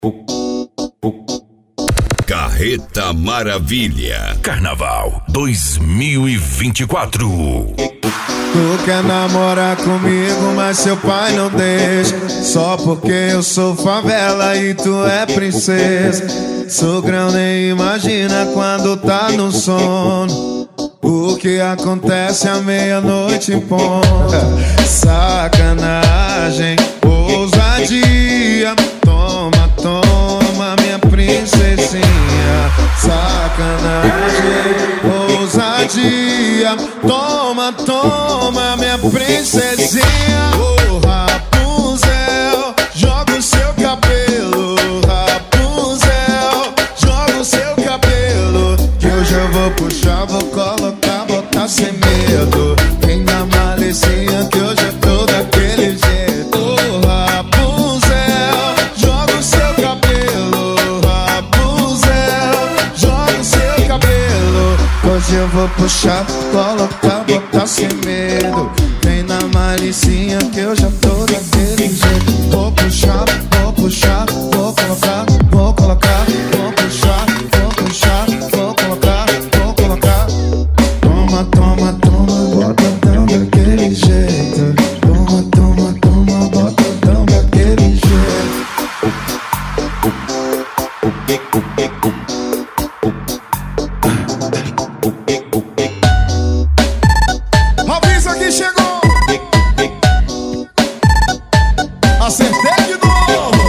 Carreta Maravilha Carnaval 2024. Tu quer namorar comigo, mas seu pai não deixa. Só porque eu sou favela e tu é princesa. Sogrão nem imagina quando tá no sono o que acontece à meia-noite em ponto. Sacanagem, ousadia. Toma, toma, minha princesinha. Sacanagem, ousadia. Toma, toma, minha princesinha. Oh, Rapunzel, joga o seu cabelo. Rapunzel, joga o seu cabelo. Que hoje eu vou puxar, vou colocar, botar sem medo. Vem na malicinha que hoje eu tô daquele jeito. Oh, Rapunzel, joga o seu cabelo. Rapunzel, joga o seu cabelo. Hoje eu vou puxar, colocar, botar sem medo. Vem na malicinha que eu já tô daquele jeito. Vou puxar, vou colocar, vou colocar. Vou puxar, vou colocar, vou colocar. Toma, toma, toma, botadão daquele jeito. Toma, toma, toma, botadão daquele jeito. Avisa que chegou. Acertei de novo.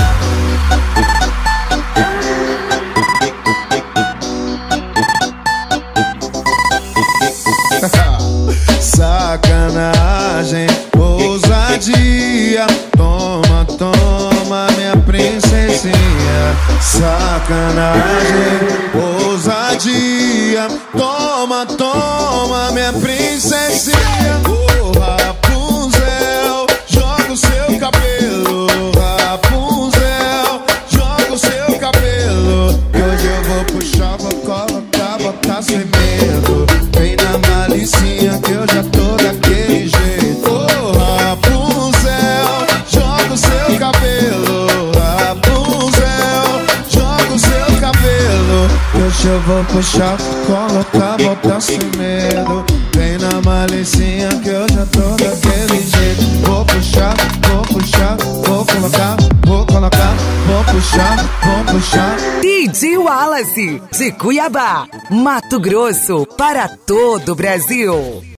Sacanagem, ousadia. Toma, toma, minha princesinha. Sacanagem, ousadia. Toma, toma, minha princesinha. Oh, Rapunzel, joga o seu cabelo. Rapunzel, joga o seu cabelo. E hoje eu vou puxar, vou colocar, botar sem medo. Vem na malicinha que eu já tô daquele jeito. Oh, Rapunzel, joga o seu cabelo. Rapunzel, joga o seu cabelo. E hoje eu vou puxar, colocar, botar sem medo. Vem na malicinha que eu já tô daquele jeito. Vou puxar, vou colocar, vou colocar. Vou puxar, vou puxar. DJ Wallace, de Cuiabá, Mato Grosso, para todo o Brasil.